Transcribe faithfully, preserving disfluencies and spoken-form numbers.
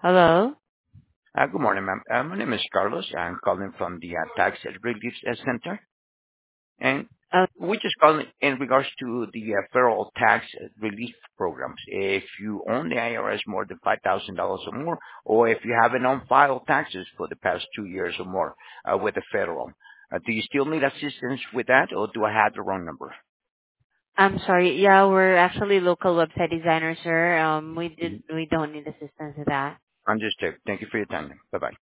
Hello? Uh, Good morning, ma'am. Uh, My name is Carlos. I'm calling from the uh, Tax Relief uh, Center, and Uh, we're just calling in regards to the uh, federal tax relief programs. If you own the I R S more than five thousand dollars or more, or if you haven't on-file taxes for the past two years or more uh, with the federal, uh, do you still need assistance with that, or do I have the wrong number? I'm sorry. Yeah, we're actually local website designers, sir. Um, we did, Mhm. we don't need assistance with that. Understood. Thank you for your time. Bye-bye.